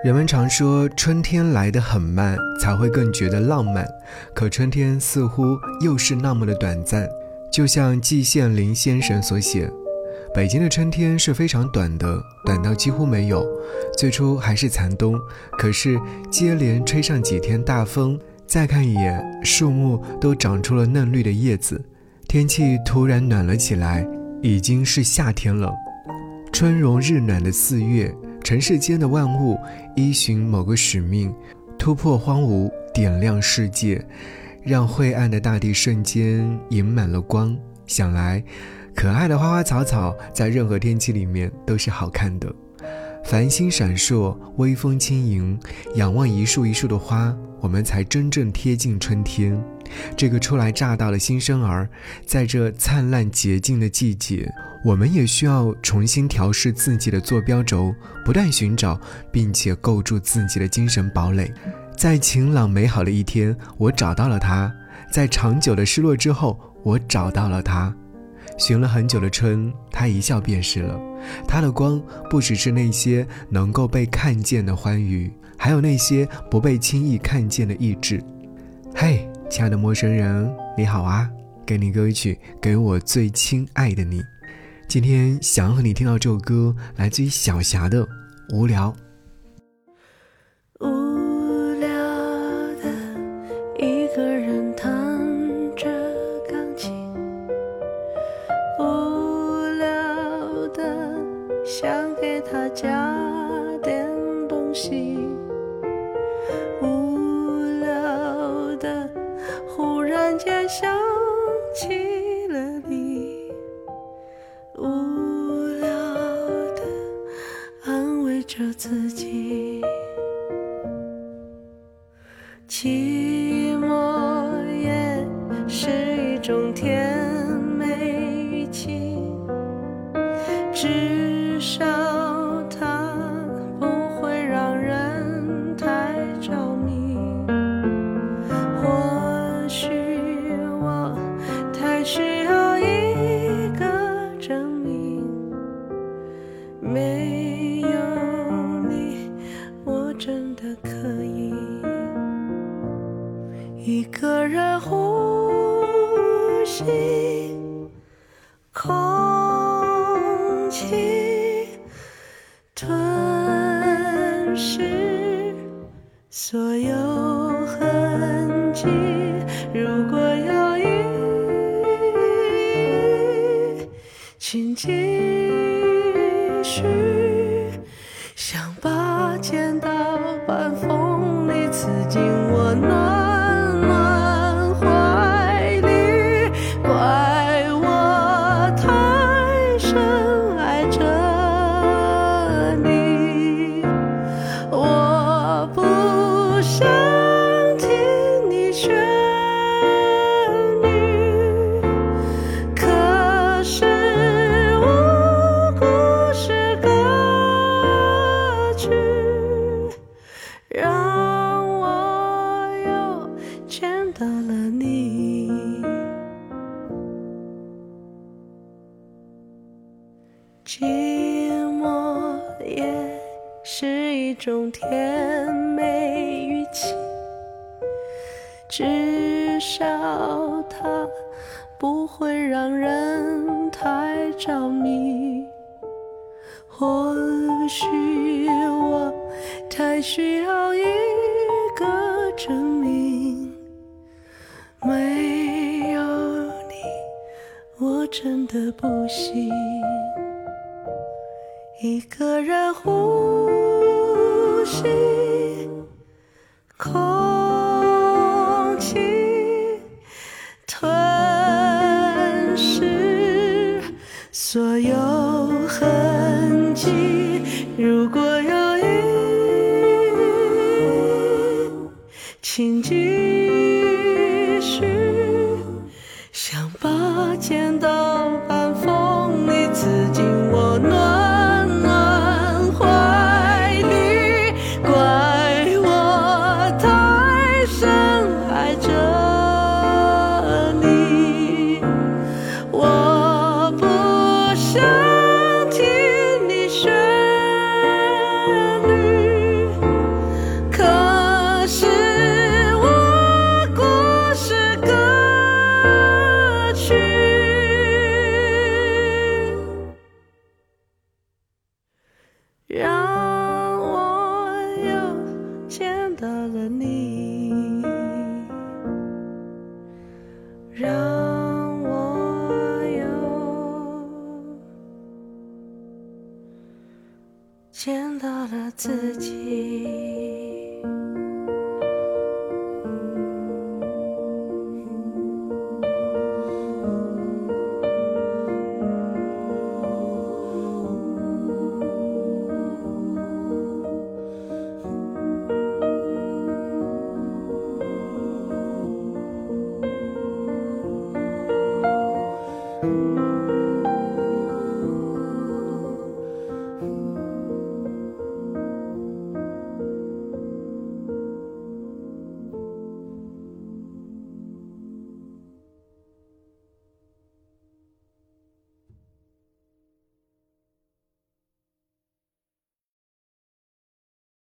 人们常说春天来得很慢，才会更觉得浪漫，可春天似乎又是那么的短暂。就像季羡林先生所写，北京的春天是非常短的，短到几乎没有。最初还是残冬，可是接连吹上几天大风，再看一眼，树木都长出了嫩绿的叶子，天气突然暖了起来，已经是夏天了。春融日暖的4月，尘世间的万物依循某个使命，突破荒芜，点亮世界，让晦暗的大地瞬间盈满了光。想来可爱的花花草草在任何天气里面都是好看的。繁星闪烁，微风轻盈，仰望一束一束的花，我们才真正贴近春天。这个初来乍到的新生儿，在这灿烂洁净的季节，我们也需要重新调试自己的坐标轴，不断寻找并且构筑自己的精神堡垒。在晴朗美好的一天，我找到了它；在长久的失落之后，我找到了它。寻了很久的春，它一笑便是了。它的光不只是那些能够被看见的欢愉，还有那些不被轻易看见的意志。嘿，亲爱的陌生人，你好啊，给你歌曲，给我最亲爱的你。今天想要和你听到这首歌，来自于小霞的《无聊》。 无聊的一个人弹着钢琴，无聊的想给他加点东西，无聊的忽然间想起了你，无聊的安慰着自己。寂寞也是一种甜美语气，至少它不会让人太着迷。或许我太需要一个证明，没有你我真的可以一个人呼吸空气，吞噬所有痕迹。如果有意，请继续，想把剪刀板锋利刺进我暖暖怀里，怪我太深爱着你。我不想听你旋律，可是无故事歌曲让我又见到了你。寂寞也是一种甜美语气，至少它不会让人太着迷。或许我太需要一个证明，没有你我真的不行。一个人呼吸空气，吞噬所有痕迹。如果有意，请继续，想把剪刀板锋利刺进我暖暖怀里，怪我太深爱着你。我不想听你旋见到了自己。